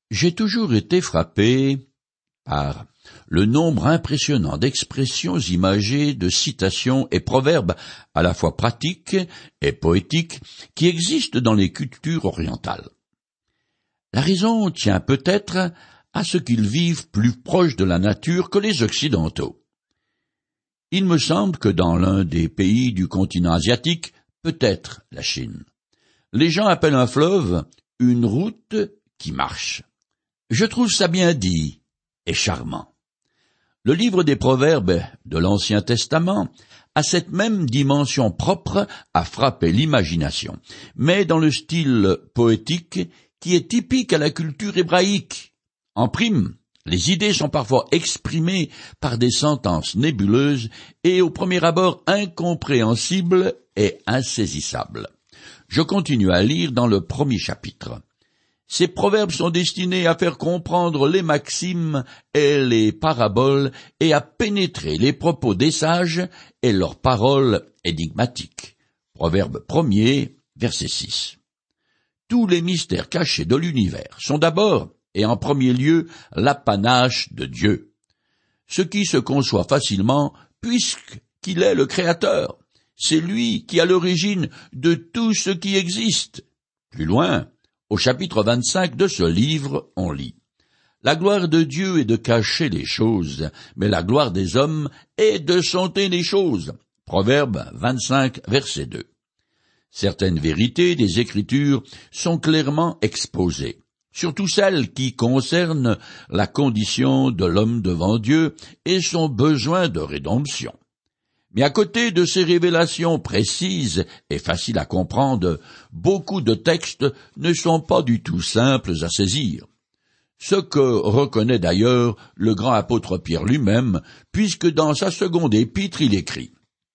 J'ai toujours été frappé par le nombre impressionnant d'expressions imagées, de citations et proverbes à la fois pratiques et poétiques qui existent dans les cultures orientales. La raison tient peut-être à ce qu'ils vivent plus proche de la nature que les Occidentaux. Il me semble que dans l'un des pays du continent asiatique, peut-être la Chine, les gens appellent un fleuve une route qui marche. Je trouve ça bien dit et charmant. Le livre des Proverbes de l'Ancien Testament a cette même dimension propre à frapper l'imagination, mais dans le style poétique qui est typique à la culture hébraïque. En prime, les idées sont parfois exprimées par des sentences nébuleuses et au premier abord incompréhensibles et insaisissables. Je continue à lire dans le premier chapitre. Ces proverbes sont destinés à faire comprendre les maximes et les paraboles et à pénétrer les propos des sages et leurs paroles énigmatiques. Proverbe 1er, verset 6. Tous les mystères cachés de l'univers sont d'abord et en premier lieu l'apanage de Dieu, ce qui se conçoit facilement puisqu'il est le Créateur. C'est lui qui a l'origine de tout ce qui existe. Plus loin, au chapitre 25 de ce livre, on lit « La gloire de Dieu est de cacher les choses, mais la gloire des hommes est de sonder les choses. » Proverbe 25, verset 2. Certaines vérités des Écritures sont clairement exposées, surtout celles qui concernent la condition de l'homme devant Dieu et son besoin de rédemption. Mais à côté de ces révélations précises et faciles à comprendre, beaucoup de textes ne sont pas du tout simples à saisir. Ce que reconnaît d'ailleurs le grand apôtre Pierre lui-même, puisque dans sa seconde épître il écrit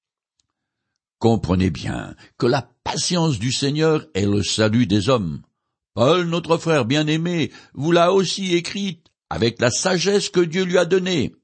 « Comprenez bien que la patience du Seigneur est le salut des hommes. Paul, notre frère bien-aimé, vous l'a aussi écrite avec la sagesse que Dieu lui a donnée.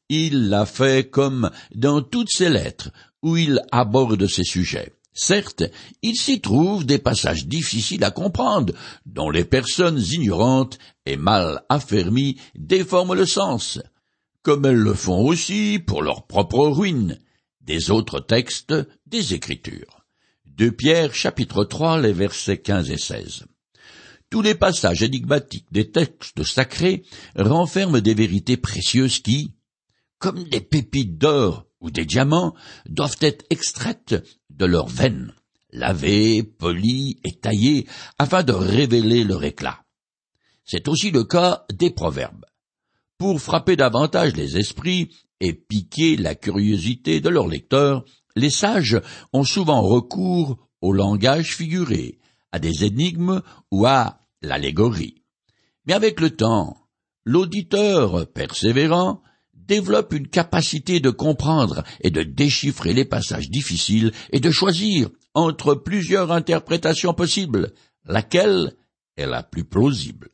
Il l'a fait comme dans toutes ses lettres, où il aborde ces sujets. Certes, il s'y trouve des passages difficiles à comprendre, dont les personnes ignorantes et mal affermies déforment le sens, comme elles le font aussi, pour leur propre ruine, des autres textes des Écritures. 2 Pierre, chapitre 3, les versets 15 et 16. Tous les passages énigmatiques des textes sacrés renferment des vérités précieuses qui, comme des pépites d'or ou des diamants, doivent être extraites de leurs veines, lavées, polies et taillées, afin de révéler leur éclat. C'est aussi le cas des proverbes. Pour frapper davantage les esprits et piquer la curiosité de leurs lecteurs, les sages ont souvent recours au langage figuré, à des énigmes ou à l'allégorie. Mais avec le temps, l'auditeur persévérant développe une capacité de comprendre et de déchiffrer les passages difficiles et de choisir entre plusieurs interprétations possibles, laquelle est la plus plausible.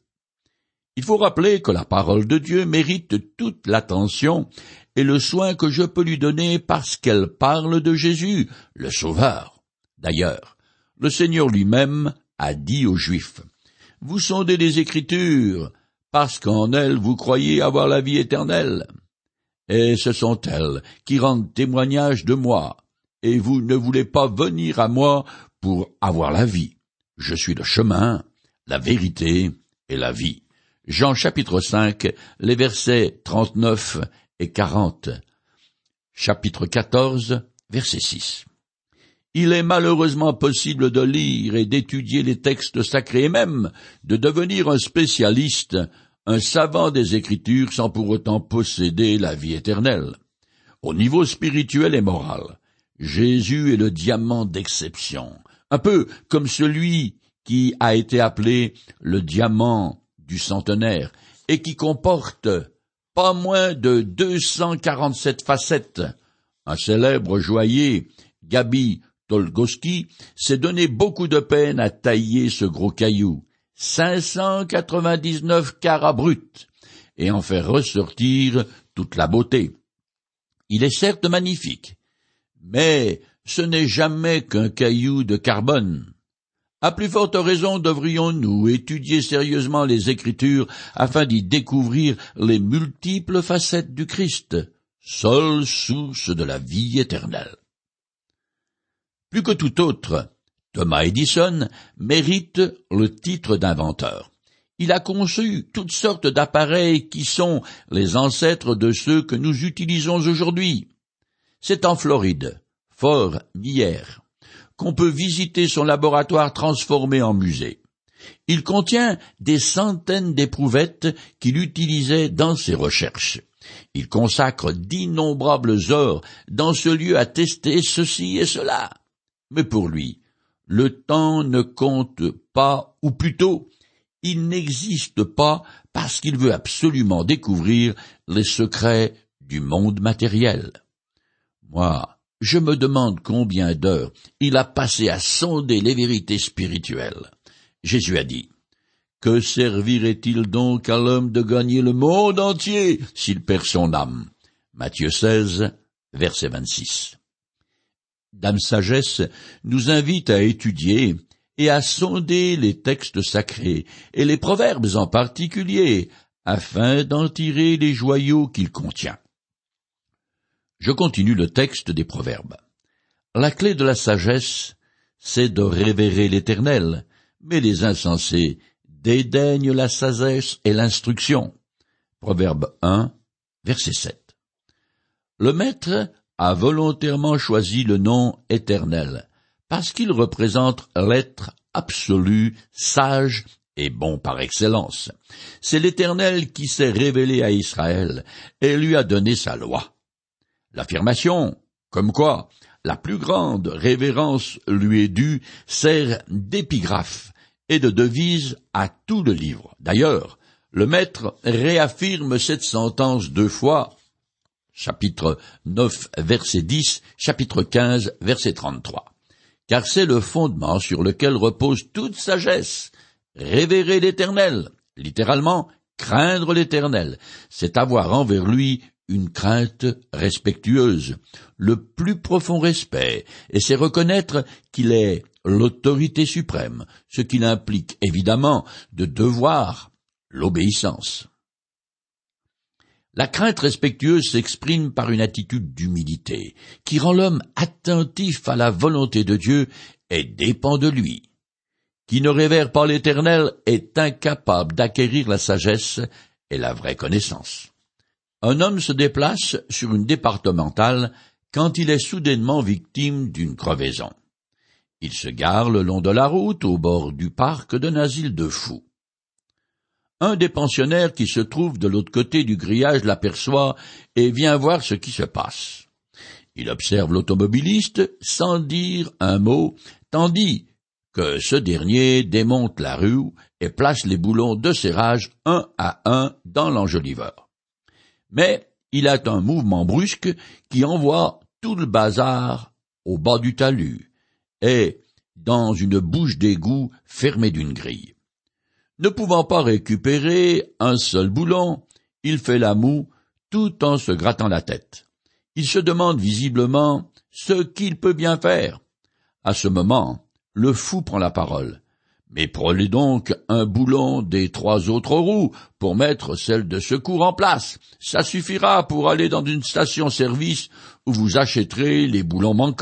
Il faut rappeler que la parole de Dieu mérite toute l'attention et le soin que je peux lui donner parce qu'elle parle de Jésus, le Sauveur. D'ailleurs, le Seigneur lui-même a dit aux Juifs, « Vous sondez les Écritures, parce qu'en elles vous croyez avoir la vie éternelle. Et ce sont elles qui rendent témoignage de moi, et vous ne voulez pas venir à moi pour avoir la vie. Je suis le chemin, la vérité et la vie. » Jean chapitre 5, les versets 39 et 40. Chapitre 14, verset 6. Il est malheureusement possible de lire et d'étudier les textes sacrés et même de devenir un spécialiste, un savant des Écritures sans pour autant posséder la vie éternelle. Au niveau spirituel et moral, Jésus est le diamant d'exception, un peu comme celui qui a été appelé le diamant du centenaire et qui comporte pas moins de 247 facettes. Un célèbre joaillier, Gabi Tolgoski, s'est donné beaucoup de peine à tailler ce gros caillou, 599 carats bruts, et en faire ressortir toute la beauté. Il est certes magnifique, mais ce n'est jamais qu'un caillou de carbone. À plus forte raison devrions-nous étudier sérieusement les Écritures afin d'y découvrir les multiples facettes du Christ, seule source de la vie éternelle. Plus que tout autre, Thomas Edison mérite le titre d'inventeur. Il a conçu toutes sortes d'appareils qui sont les ancêtres de ceux que nous utilisons aujourd'hui. C'est en Floride, Fort Myers, qu'on peut visiter son laboratoire transformé en musée. Il contient des centaines d'éprouvettes qu'il utilisait dans ses recherches. Il consacre d'innombrables heures dans ce lieu à tester ceci et cela. Mais pour lui, le temps ne compte pas, ou plutôt, il n'existe pas parce qu'il veut absolument découvrir les secrets du monde matériel. Moi, je me demande combien d'heures il a passé à sonder les vérités spirituelles. Jésus a dit, « Que servirait-il donc à l'homme de gagner le monde entier s'il perd son âme » Matthieu 16, verset 26. Dame Sagesse nous invite à étudier et à sonder les textes sacrés, et les proverbes en particulier, afin d'en tirer les joyaux qu'il contient. Je continue le texte des proverbes. La clé de la sagesse, c'est de révérer l'Éternel, mais les insensés dédaignent la sagesse et l'instruction. Proverbe 1, verset 7. Le Maître a volontairement choisi le nom Éternel, parce qu'il représente l'être absolu, sage et bon par excellence. C'est l'Éternel qui s'est révélé à Israël et lui a donné sa loi. L'affirmation, comme quoi la plus grande révérence lui est due, sert d'épigraphe et de devise à tout le livre. D'ailleurs, le Maître réaffirme cette sentence 2 fois, chapitre 9, verset 10, chapitre 15, verset 33. Car c'est le fondement sur lequel repose toute sagesse. Révérer l'Éternel, littéralement, craindre l'Éternel, c'est avoir envers lui une crainte respectueuse, le plus profond respect, et c'est reconnaître qu'il est l'autorité suprême, ce qui implique évidemment de devoir l'obéissance. La crainte respectueuse s'exprime par une attitude d'humilité, qui rend l'homme attentif à la volonté de Dieu et dépend de lui. Qui ne révère pas l'Éternel est incapable d'acquérir la sagesse et la vraie connaissance. Un homme se déplace sur une départementale quand il est soudainement victime d'une crevaison. Il se gare le long de la route au bord du parc d'un asile de fous. Un des pensionnaires qui se trouve de l'autre côté du grillage l'aperçoit et vient voir ce qui se passe. Il observe l'automobiliste sans dire un mot, tandis que ce dernier démonte la roue et place les boulons de serrage un à un dans l'enjoliveur. Mais il a un mouvement brusque qui envoie tout le bazar au bas du talus et dans une bouche d'égout fermée d'une grille. Ne pouvant pas récupérer un seul boulon, il fait la moue tout en se grattant la tête. Il se demande visiblement ce qu'il peut bien faire. À ce moment, le fou prend la parole. « Mais prenez donc un boulon des 3 autres roues pour mettre celle de secours en place. Ça suffira pour aller dans une station-service où vous achèterez les boulons manquants. »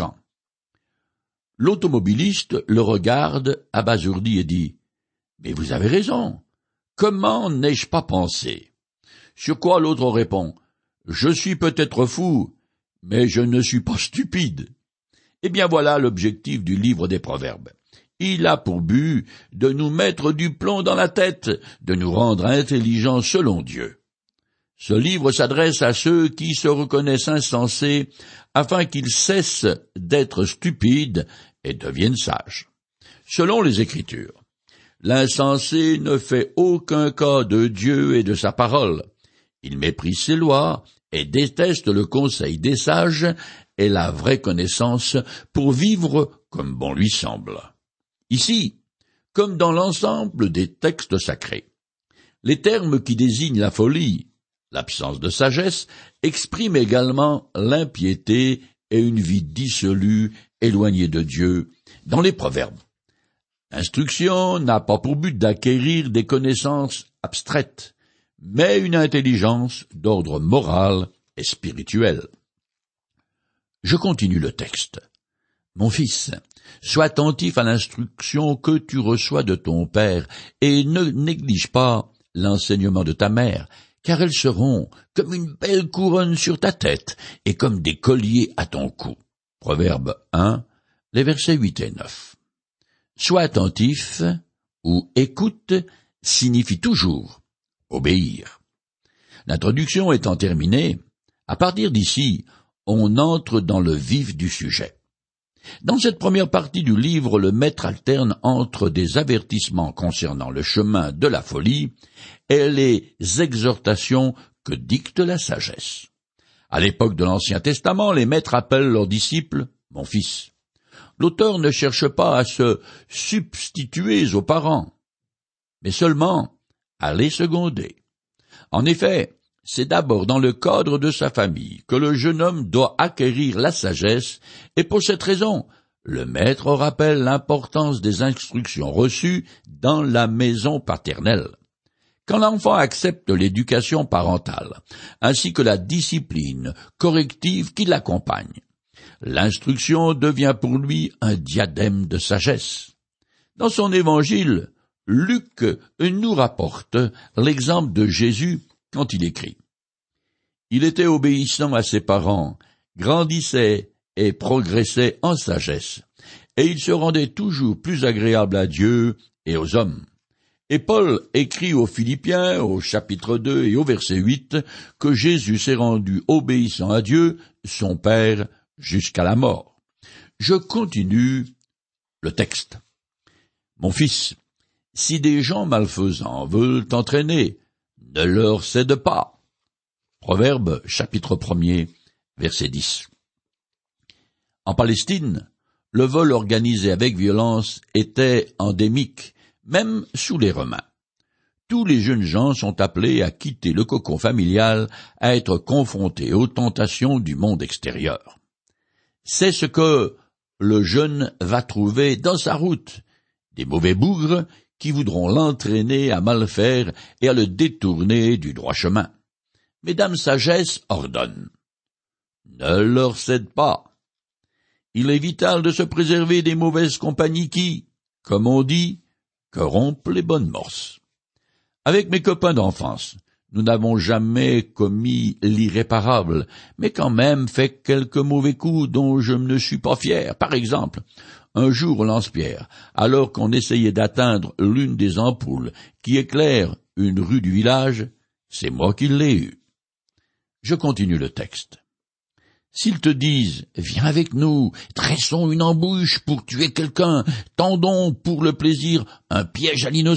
L'automobiliste le regarde abasourdi et dit « Mais vous avez raison. Comment n'ai-je pas pensé ?» Sur quoi l'autre répond « Je suis peut-être fou, mais je ne suis pas stupide. » Eh bien voilà l'objectif du livre des Proverbes. Il a pour but de nous mettre du plomb dans la tête, de nous rendre intelligents selon Dieu. Ce livre s'adresse à ceux qui se reconnaissent insensés, afin qu'ils cessent d'être stupides et deviennent sages. Selon les Écritures, l'insensé ne fait aucun cas de Dieu et de sa parole. Il méprise ses lois et déteste le conseil des sages et la vraie connaissance pour vivre comme bon lui semble. Ici, comme dans l'ensemble des textes sacrés, les termes qui désignent la folie, l'absence de sagesse, expriment également l'impiété et une vie dissolue, éloignée de Dieu, dans les Proverbes. L'instruction n'a pas pour but d'acquérir des connaissances abstraites, mais une intelligence d'ordre moral et spirituel. Je continue le texte. Mon fils, sois attentif à l'instruction que tu reçois de ton père, et ne néglige pas l'enseignement de ta mère, car elles seront comme une belle couronne sur ta tête, et comme des colliers à ton cou. Proverbe 1, les versets 8 et 9. Sois attentif, ou écoute, signifie toujours obéir. L'introduction étant terminée, à partir d'ici, on entre dans le vif du sujet. Dans cette première partie du livre, le maître alterne entre des avertissements concernant le chemin de la folie et les exhortations que dicte la sagesse. À l'époque de l'Ancien Testament, les maîtres appellent leurs disciples « mon fils ». L'auteur ne cherche pas à se substituer aux parents, mais seulement à les seconder. En effet, c'est d'abord dans le cadre de sa famille que le jeune homme doit acquérir la sagesse, et pour cette raison, le maître rappelle l'importance des instructions reçues dans la maison paternelle. Quand l'enfant accepte l'éducation parentale, ainsi que la discipline corrective qui l'accompagne, l'instruction devient pour lui un diadème de sagesse. Dans son évangile, Luc nous rapporte l'exemple de Jésus quand il écrit « Il était obéissant à ses parents, grandissait et progressait en sagesse, et il se rendait toujours plus agréable à Dieu et aux hommes. » Et Paul écrit aux Philippiens, au chapitre 2 et au verset 8, que Jésus s'est rendu obéissant à Dieu, son Père, jusqu'à la mort. Je continue le texte. Mon fils, si des gens malfaisants veulent t'entraîner, ne leur cède pas. Proverbe, chapitre 1er, verset 10. En Palestine, le vol organisé avec violence était endémique, même sous les Romains. Tous les jeunes gens sont appelés à quitter le cocon familial, à être confrontés aux tentations du monde extérieur. C'est ce que le jeune va trouver dans sa route, des mauvais bougres qui voudront l'entraîner à mal faire et à le détourner du droit chemin. Mesdames Sagesse ordonne. Ne leur cède pas. Il est vital de se préserver des mauvaises compagnies qui, comme on dit, corrompent les bonnes morses. Avec mes copains d'enfance, nous n'avons jamais commis l'irréparable, mais quand même fait quelques mauvais coups dont je ne suis pas fier. Par exemple, un jour au lance-pierre, alors qu'on essayait d'atteindre l'une des ampoules qui éclairent une rue du village, c'est moi qui l'ai eu. Je continue le texte. S'ils te disent « Viens avec nous, dressons une embûche pour tuer quelqu'un, tendons pour le plaisir un piège à l'innocent. »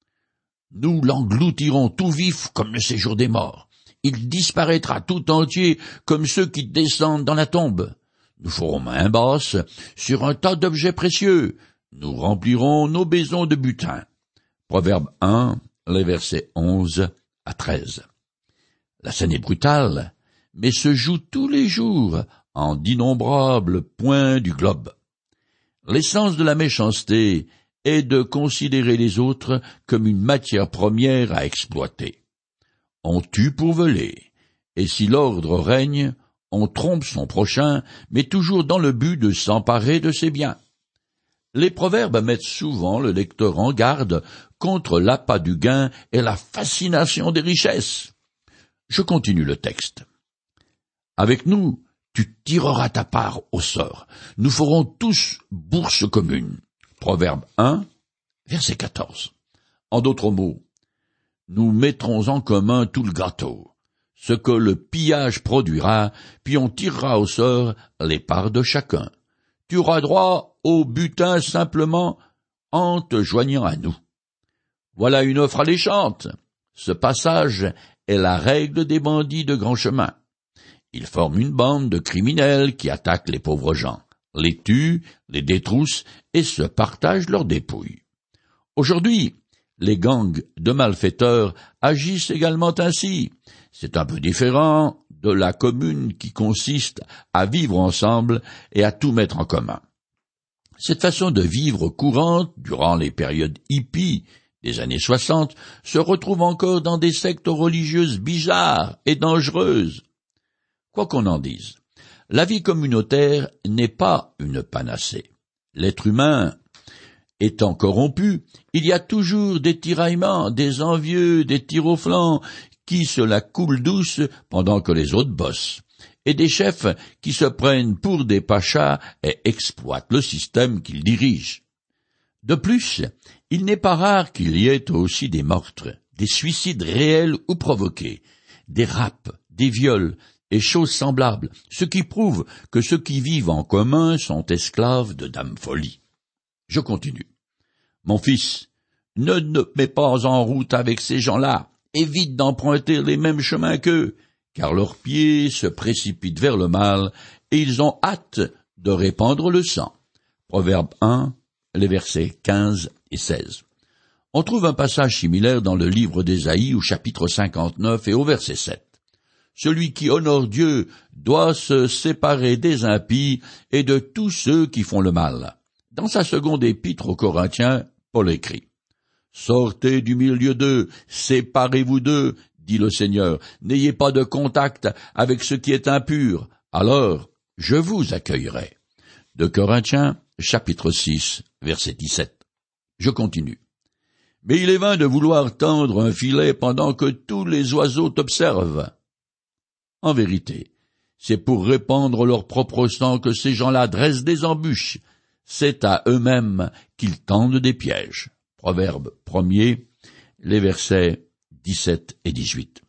Nous l'engloutirons tout vif comme le séjour des morts. Il disparaîtra tout entier comme ceux qui descendent dans la tombe. Nous ferons main basse sur un tas d'objets précieux. Nous remplirons nos maisons de butin. Proverbe 1, les versets 11 à 13. La scène est brutale, mais se joue tous les jours en d'innombrables points du globe. L'essence de la méchanceté est de considérer les autres comme une matière première à exploiter. On tue pour voler, et si l'ordre règne, on trompe son prochain, mais toujours dans le but de s'emparer de ses biens. Les proverbes mettent souvent le lecteur en garde contre l'appât du gain et la fascination des richesses. Je continue le texte. Avec nous, tu tireras ta part au sort. Nous ferons tous bourse commune. Proverbe 1, verset 14. En d'autres mots, nous mettrons en commun tout le gâteau, ce que le pillage produira, puis on tirera au sort les parts de chacun. Tu auras droit au butin simplement en te joignant à nous. Voilà une offre alléchante. Ce passage est la règle des bandits de grand chemin. Ils forment une bande de criminels qui attaquent les pauvres gens, les tuent, les détroussent et se partagent leurs dépouilles. Aujourd'hui, les gangs de malfaiteurs agissent également ainsi. C'est un peu différent de la commune qui consiste à vivre ensemble et à tout mettre en commun. Cette façon de vivre courante, durant les périodes hippies des années 60, se retrouve encore dans des sectes religieuses bizarres et dangereuses. Quoi qu'on en dise, la vie communautaire n'est pas une panacée. L'être humain étant corrompu, il y a toujours des tiraillements, des envieux, des tirs au flanc, qui se la coulent douce pendant que les autres bossent, et des chefs qui se prennent pour des pachas et exploitent le système qu'ils dirigent. De plus, il n'est pas rare qu'il y ait aussi des meurtres, des suicides réels ou provoqués, des rapts, des viols et choses semblables, ce qui prouve que ceux qui vivent en commun sont esclaves de Dame Folie. Je continue. Mon fils, ne te mets pas en route avec ces gens-là, évite d'emprunter les mêmes chemins qu'eux, car leurs pieds se précipitent vers le mal, et ils ont hâte de répandre le sang. Proverbe 1, les versets 15 et 16. On trouve un passage similaire dans le livre d'Ésaïe au chapitre 59 et au verset 7. Celui qui honore Dieu doit se séparer des impies et de tous ceux qui font le mal. Dans sa seconde épître aux Corinthiens, Paul écrit « Sortez du milieu d'eux, séparez-vous d'eux, dit le Seigneur, n'ayez pas de contact avec ce qui est impur, alors je vous accueillerai. » De Corinthiens, chapitre 6, verset 17. Je continue. « Mais il est vain de vouloir tendre un filet pendant que tous les oiseaux t'observent. » En vérité, c'est pour répandre leur propre sang que ces gens-là dressent des embûches. C'est à eux-mêmes qu'ils tendent des pièges. Proverbe 1er, les versets 17 et 18.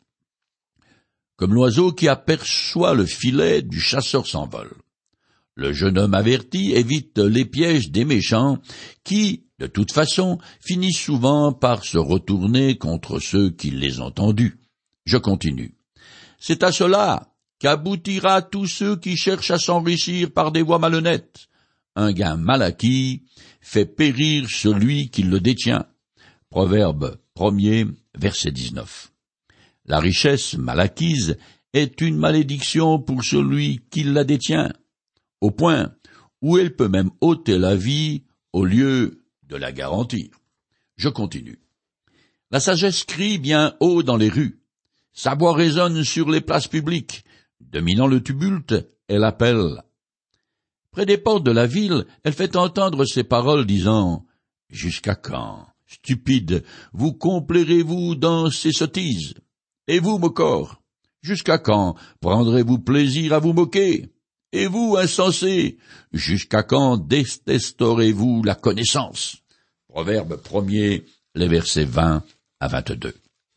Comme l'oiseau qui aperçoit le filet du chasseur s'envole. Le jeune homme averti évite les pièges des méchants qui, de toute façon, finissent souvent par se retourner contre ceux qui les ont tendus. Je continue. C'est à cela qu'aboutira tous ceux qui cherchent à s'enrichir par des voies malhonnêtes. Un gain mal acquis fait périr celui qui le détient. Proverbe 1er, verset 19. La richesse mal acquise est une malédiction pour celui qui la détient, au point où elle peut même ôter la vie au lieu de la garantir. Je continue. La sagesse crie bien haut dans les rues. Sa voix résonne sur les places publiques. Dominant le tumulte, elle appelle. Près des portes de la ville, elle fait entendre ces paroles disant « Jusqu'à quand, stupides, vous complairez-vous dans ces sottises? Et vous, moqueurs, jusqu'à quand prendrez-vous plaisir à vous moquer? Et vous, insensés, jusqu'à quand détesterez-vous la connaissance ?» Proverbe 1er, les versets 20 à 22.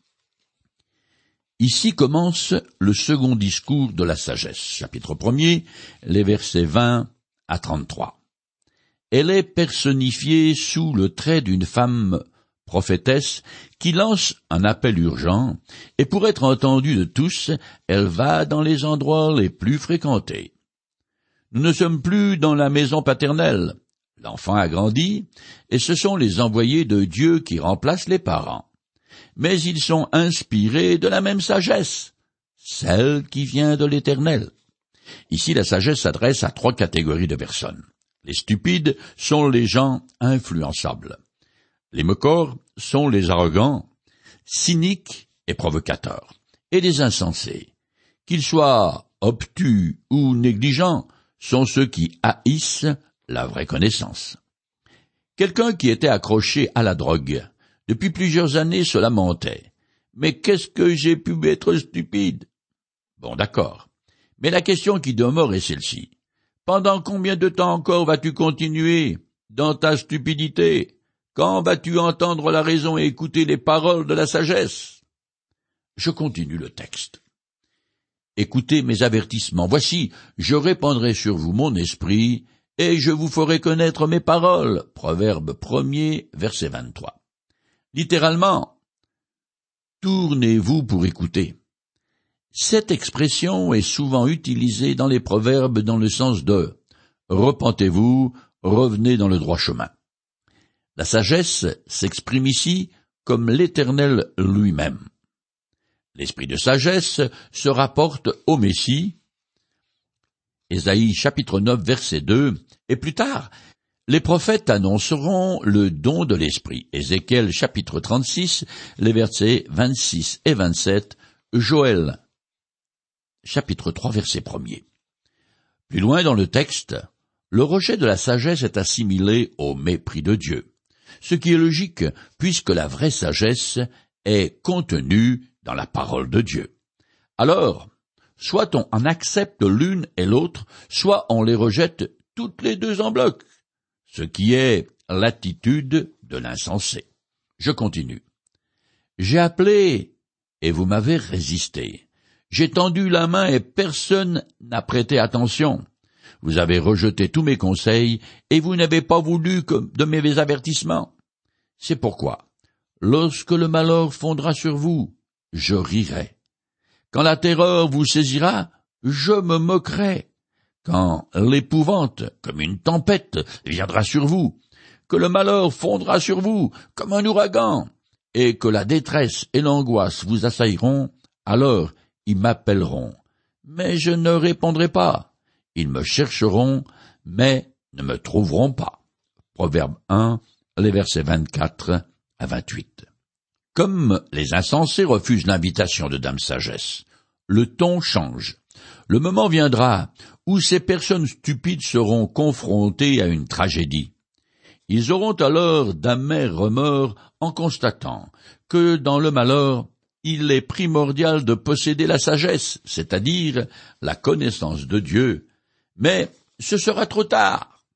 Ici commence le second discours de la sagesse, chapitre 1er, les versets 20 à 33. Elle est personnifiée sous le trait d'une femme prophétesse qui lance un appel urgent, et pour être entendue de tous, elle va dans les endroits les plus fréquentés. Nous ne sommes plus dans la maison paternelle. L'enfant a grandi, et ce sont les envoyés de Dieu qui remplacent les parents. Mais ils sont inspirés de la même sagesse, celle qui vient de l'Éternel. Ici, la sagesse s'adresse à 3 catégories de personnes. Les stupides sont les gens influençables. Les moqueurs sont les arrogants, cyniques et provocateurs. Et les insensés, qu'ils soient obtus ou négligents, sont ceux qui haïssent la vraie connaissance. Quelqu'un qui était accroché à la drogue, depuis plusieurs années se lamentait. « Mais qu'est-ce que j'ai pu être stupide ?» Bon, d'accord. Mais la question qui demeure est celle-ci. Pendant combien de temps encore vas-tu continuer dans ta stupidité? Quand vas-tu entendre la raison et écouter les paroles de la sagesse? Je continue le texte. Écoutez mes avertissements. Voici, je répandrai sur vous mon esprit, et je vous ferai connaître mes paroles. Proverbe 1er, verset 23. Littéralement, tournez-vous pour écouter. Cette expression est souvent utilisée dans les proverbes dans le sens de « repentez-vous, revenez dans le droit chemin ». La sagesse s'exprime ici comme l'Éternel lui-même. L'esprit de sagesse se rapporte au Messie, Ésaïe chapitre 9 verset 2, et plus tard, Les prophètes annonceront le don de l'Esprit. Ézéchiel chapitre 36, les versets 26 et 27, Joël chapitre 3, verset 1er. Plus loin dans le texte, le rejet de la sagesse est assimilé au mépris de Dieu, ce qui est logique puisque la vraie sagesse est contenue dans la parole de Dieu. Alors, soit on en accepte l'une et l'autre, soit on les rejette toutes les deux en bloc, ce qui est l'attitude de l'insensé. Je continue. J'ai appelé et vous m'avez résisté. J'ai tendu la main et personne n'a prêté attention. Vous avez rejeté tous mes conseils et vous n'avez pas voulu que de mes avertissements. C'est pourquoi, lorsque le malheur fondra sur vous, je rirai. Quand la terreur vous saisira, je me moquerai. Quand l'épouvante, comme une tempête, viendra sur vous, que le malheur fondra sur vous comme un ouragan, et que la détresse et l'angoisse vous assailleront, alors ils m'appelleront, mais je ne répondrai pas. Ils me chercheront, mais ne me trouveront pas. Proverbe 1, les versets 24 à 28. Comme les insensés refusent l'invitation de Dame Sagesse, le ton change. Le moment viendra où ces personnes stupides seront confrontées à une tragédie. Ils auront alors d'amers remords en constatant que dans le malheur, il est primordial de posséder la sagesse, c'est-à-dire la connaissance de Dieu, mais ce sera trop tard.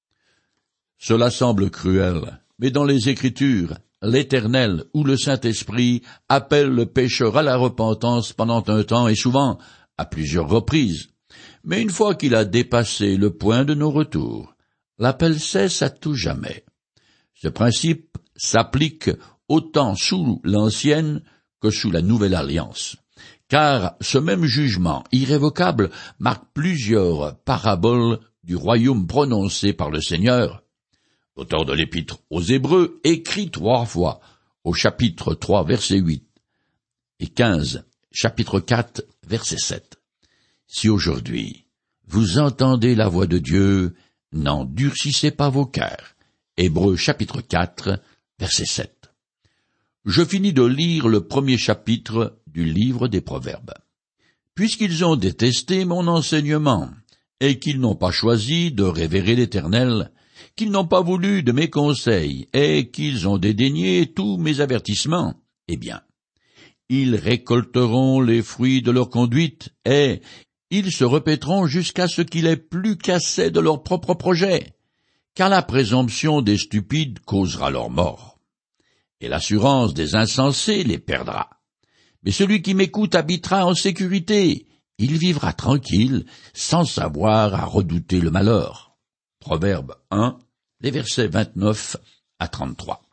Cela semble cruel, mais dans les Écritures, l'Éternel ou le Saint-Esprit appelle le pécheur à la repentance pendant un temps et souvent à plusieurs reprises. Mais une fois qu'il a dépassé le point de non-retour, l'appel cesse à tout jamais. Ce principe s'applique autant sous l'ancienne que sous la nouvelle alliance, car ce même jugement irrévocable marque plusieurs paraboles du royaume prononcées par le Seigneur. L'auteur de l'Épître aux Hébreux écrit 3 fois, au chapitre 3, verset 8, et 15, chapitre 4, verset 7. Si aujourd'hui vous entendez la voix de Dieu, n'endurcissez pas vos cœurs. Hébreux chapitre 4, verset 7. Je finis de lire le premier chapitre du livre des Proverbes. Puisqu'ils ont détesté mon enseignement, et qu'ils n'ont pas choisi de révérer l'Éternel, qu'ils n'ont pas voulu de mes conseils, et qu'ils ont dédaigné tous mes avertissements, eh bien, ils récolteront les fruits de leur conduite, et ils se répéteront jusqu'à ce qu'il ait plus qu'assez de leur propre projet, car la présomption des stupides causera leur mort, et l'assurance des insensés les perdra. Mais celui qui m'écoute habitera en sécurité, il vivra tranquille, sans savoir à redouter le malheur. Proverbe 1, les versets 29 à 33.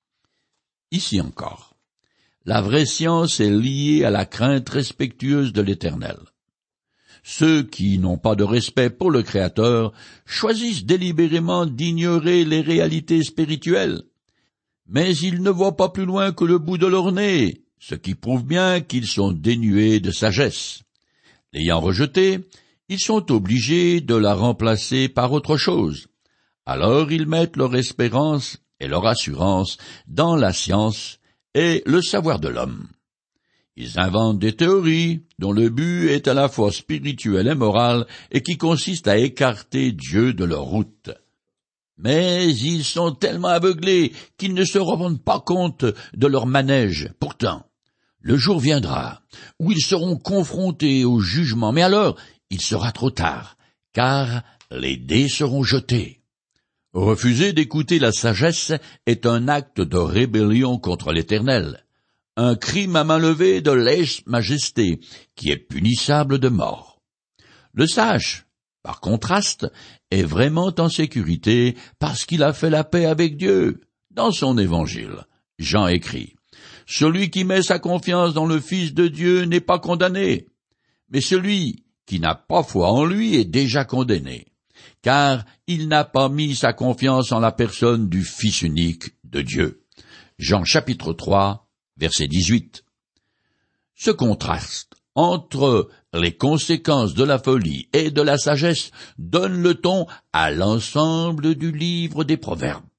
Ici encore, la vraie science est liée à la crainte respectueuse de l'Éternel. Ceux qui n'ont pas de respect pour le Créateur choisissent délibérément d'ignorer les réalités spirituelles. Mais ils ne voient pas plus loin que le bout de leur nez, ce qui prouve bien qu'ils sont dénués de sagesse. L'ayant rejetée, ils sont obligés de la remplacer par autre chose. Alors ils mettent leur espérance et leur assurance dans la science et le savoir de l'homme. Ils inventent des théories dont le but est à la fois spirituel et moral et qui consiste à écarter Dieu de leur route. Mais ils sont tellement aveuglés qu'ils ne se rendent pas compte de leur manège. Pourtant, le jour viendra où ils seront confrontés au jugement, mais alors il sera trop tard, car les dés seront jetés. Refuser d'écouter la sagesse est un acte de rébellion contre l'Éternel. Un crime à main levée de lèse-majesté, qui est punissable de mort. Le sage, par contraste, est vraiment en sécurité parce qu'il a fait la paix avec Dieu. Dans son évangile, Jean écrit, « Celui qui met sa confiance dans le Fils de Dieu n'est pas condamné, mais celui qui n'a pas foi en lui est déjà condamné, car il n'a pas mis sa confiance en la personne du Fils unique de Dieu. » Jean chapitre 3, verset 18. Ce contraste entre les conséquences de la folie et de la sagesse donnent le ton à l'ensemble du livre des Proverbes.